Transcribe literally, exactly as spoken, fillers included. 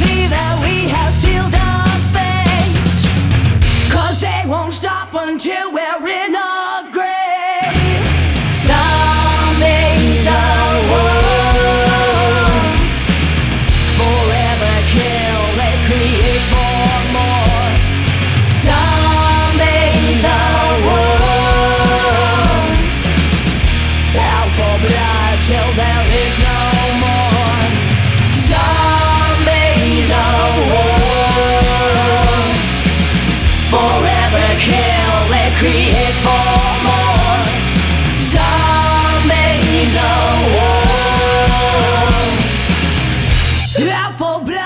believe that we have sealed our fate, 'cause they won't stop until we're in our graves. Zombies are war, forever kill, they create more and more. Zombies are war, out for blood till there is no more. Zombies are war, forever kill, they create for more. Zombies are war, out for blood.